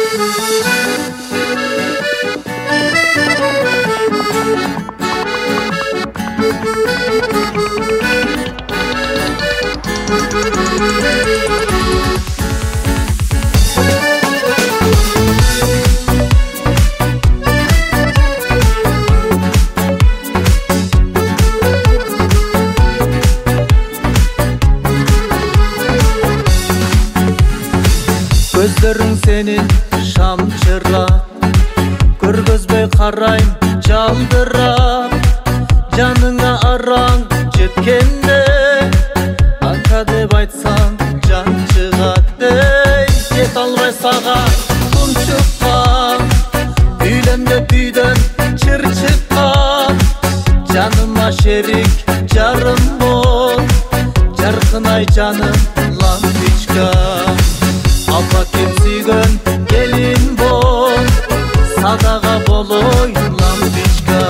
Көздөрүң сенин шамчырап, көргөзбөй карайм жалдырап. Жаныңа араң жеткенде, ака деп айтсаң жан чыгат ей. Жете албай сага кум чыккан, үйлөнгө үйдөн чыр чыккан. Жаныма шерик жарым бол, жаркынай жаным лампичка. Апа кем сүйгөн келин бол, садага болой лампичка.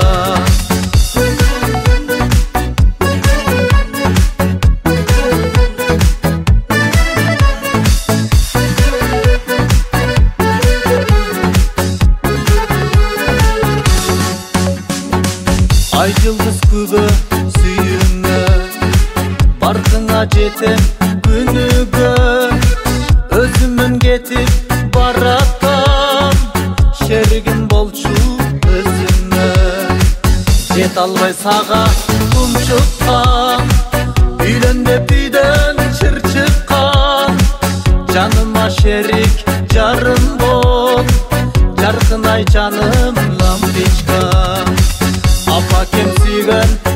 Ай жылдыз күбө сүйүңө, баркыңа жетем күнүгө. Өзүмөн кетип баратам, шеригим болчу өзүмө. Жете албай сага кум чыккан, үйлөнгө үйдөн чыр чыккан. Жаныма шерик жарым бол, жаркынай жаным лампичка. Апа кем сүйгөн